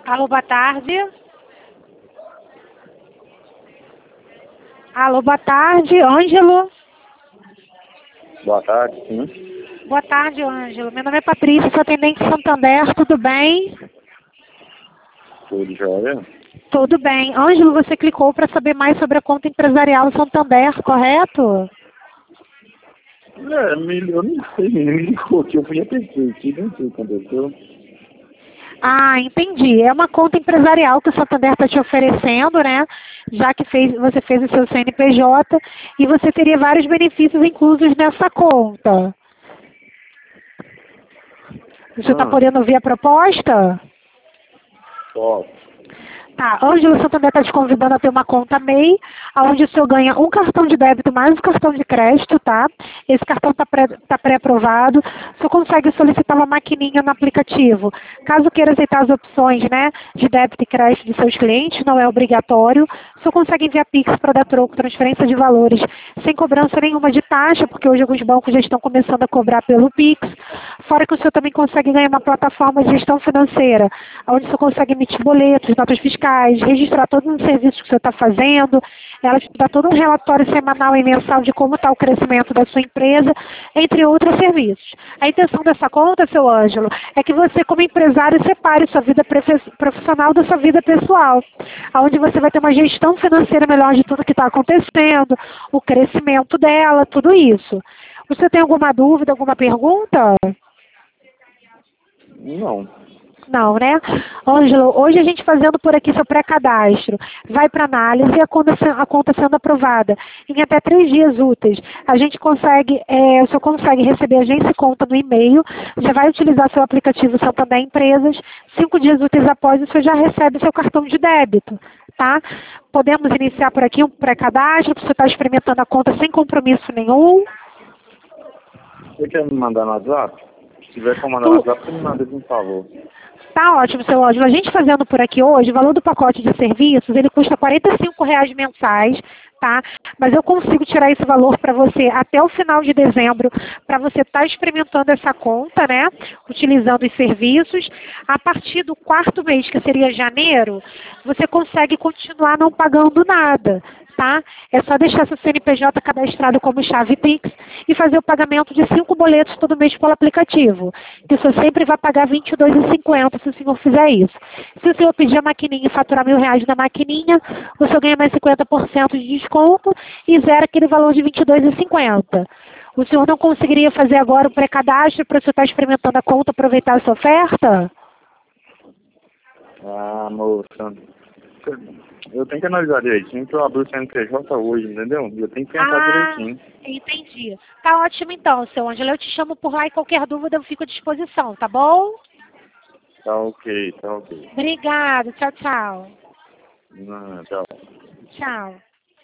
Alô, boa tarde. Alô, boa tarde, Ângelo. Boa tarde, sim. Boa tarde, Ângelo. Meu nome é Patrícia, sou atendente Santander, tudo bem? Tudo jóia? Tudo bem. Ângelo, você clicou para saber mais sobre a conta empresarial Santander, correto? Eu não sei, me ligou que eu fui atender aqui, não sei o que aconteceu. Ah, entendi. É uma conta empresarial que o Santander está te oferecendo, né? Já que você fez o seu CNPJ e você teria vários benefícios inclusos nessa conta. Você está podendo ouvir a proposta? Posso. Tá, Ângelo, o Santander está te convidando a ter uma conta MEI, onde o senhor ganha um cartão de débito mais um cartão de crédito, tá? Esse cartão está pré-aprovado. O senhor consegue solicitar uma maquininha no aplicativo. Caso queira aceitar as opções, né, de débito e crédito dos seus clientes, não é obrigatório. O senhor consegue enviar Pix para dar troco, transferência de valores, sem cobrança nenhuma de taxa, porque hoje alguns bancos já estão começando a cobrar pelo Pix. Fora que o senhor também consegue ganhar uma plataforma de gestão financeira, onde o senhor consegue emitir boletos, notas fiscais, registrar todos os serviços que o senhor está fazendo, ela te dá todo um relatório semanal e mensal de como está o crescimento da sua empresa, entre outros serviços. A intenção dessa conta, seu Ângelo, é que você, como empresário, separe sua vida profissional da sua vida pessoal, onde você vai ter uma gestão financeira melhor de tudo que está acontecendo, o crescimento dela, tudo isso. Você tem alguma dúvida, alguma pergunta? Não. Não, né? Ângelo, hoje a gente fazendo por aqui seu pré-cadastro, vai para análise e a conta sendo aprovada. Em até 3 dias úteis, a gente consegue, o senhor consegue receber agência e conta no e-mail, já vai utilizar seu aplicativo Santander Empresas, 5 dias úteis após, o senhor já recebe seu cartão de débito, tá? Podemos iniciar por aqui um pré-cadastro, para o senhor estar experimentando a conta sem compromisso nenhum. Você quer me mandar no WhatsApp? Se tiver como mandar no WhatsApp, você me manda, por favor. Tá ótimo, seu Ângelo. A gente fazendo por aqui hoje, o valor do pacote de serviços, ele custa R$ 45 mensais, tá? Mas eu consigo tirar esse valor para você até o final de dezembro, para você estar experimentando essa conta, né? Utilizando os serviços. A partir do 4º mês, que seria janeiro, você consegue continuar não pagando nada, tá? É só deixar seu CNPJ cadastrado como chave Pix e fazer o pagamento de 5 boletos todo mês pelo aplicativo. Que o senhor sempre vai pagar R$ 22,50 se o senhor fizer isso. Se o senhor pedir a maquininha e faturar R$ 1.000 na maquininha, o senhor ganha mais 50% de desconto e zera aquele valor de R$ 22,50. O senhor não conseguiria fazer agora o pré-cadastro para o senhor estar experimentando a conta, aproveitar essa oferta? Ah, moça. Eu tenho que analisar direitinho, porque eu abri o CNPJ hoje, entendeu? Eu tenho que pensar direitinho. Entendi. Tá ótimo então, seu Ângelo. Eu te chamo por lá e qualquer dúvida eu fico à disposição, tá bom? Tá ok, tá ok. Obrigada. Tchau, tchau. Tchau. Tchau.